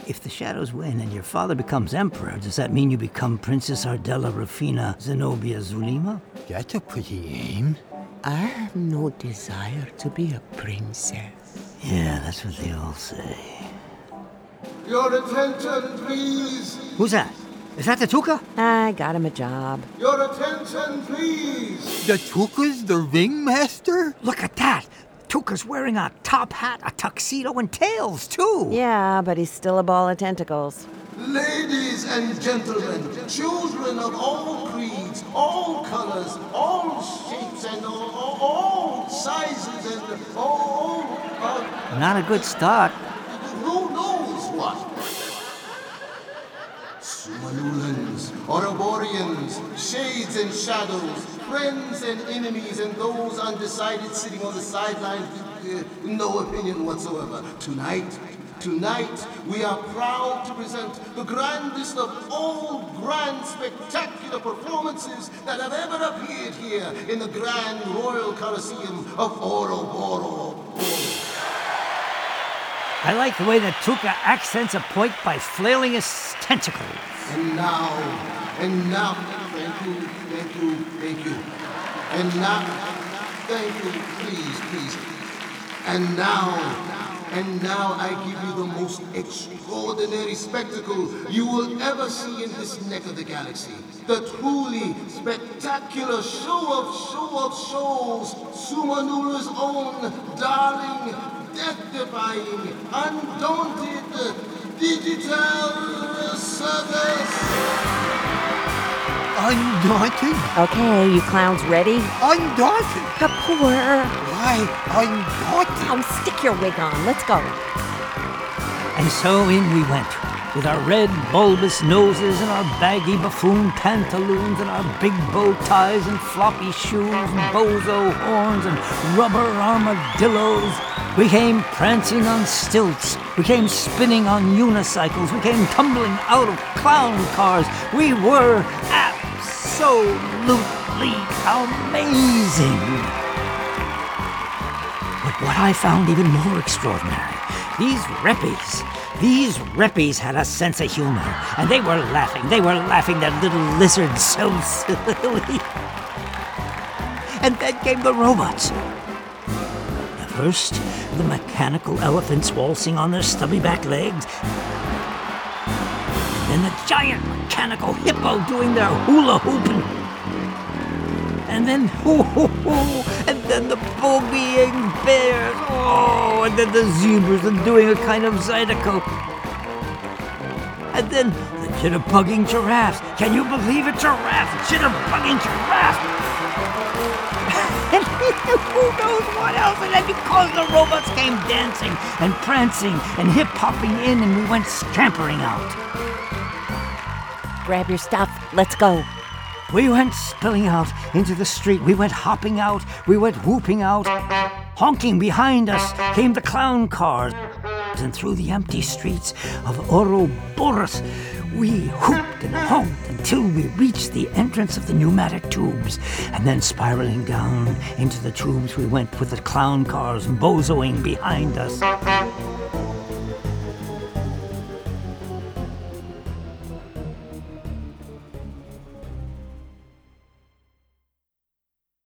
If the Shadows win and your father becomes emperor, does that mean you become Princess Ardella Rufina Zenobia Zulima? That's a pretty aim. I have no desire to be a princess. Yeah, that's what they all say. Your attention, please. Who's that? Is that the Tuca? I got him a job. Your attention, please. The Tuca's the ringmaster? Look at that! Tuca's wearing a top hat, a tuxedo, and tails, too! Yeah, but he's still a ball of tentacles. Ladies and gentlemen, children of all creeds, all colors, all shapes, and all sizes, and all... Not a good start. Who knows what? Sumanulans, Ouroboreans, shades and shadows, friends and enemies, and those undecided sitting on the sidelines with no opinion whatsoever. Tonight, we are proud to present the grandest of all grand, spectacular performances that have ever appeared here in the Grand Royal Coliseum of Ouroboros. I like the way that Tuca accents a point by flailing his tentacles. And now, thank you. And now, thank you, please. And now I give you the most extraordinary spectacle you will ever see in this neck of the galaxy. The truly spectacular show of shows, Sumanula's own darling, death-defying, undaunted digital circus. Undaunted? Okay, you clowns ready? Undaunted? Kapoor! Why undaunted? Oh, stick your wig on. Let's go. And so in we went, with our red bulbous noses and our baggy buffoon pantaloons and our big bow ties and floppy shoes and bozo horns and rubber armadillos. We came prancing on stilts. We came spinning on unicycles. We came tumbling out of clown cars. We were absolutely amazing. But what I found even more extraordinary, these reppies had a sense of humor, and they were laughing, their little lizards so silly. And then came the robots. First, the mechanical elephants waltzing on their stubby back legs. Then the giant mechanical hippo doing their hula hooping. And then, and then the bogeying bears. Oh, and then the zebras and doing a kind of zydeco. And then the jitterbugging giraffes. Can you believe it? Giraffes, jitterbugging giraffes. And who knows what else? And then because the robots came dancing and prancing and hip-hopping in, and we went scampering out. Grab your stuff. Let's go. We went spilling out into the street. We went hopping out. We went whooping out. Honking behind us came the clown cars. And through the empty streets of Ouroboros, we hooped and honked until we reached the entrance of the pneumatic tubes. And then spiraling down into the tubes we went with the clown cars bozoing behind us.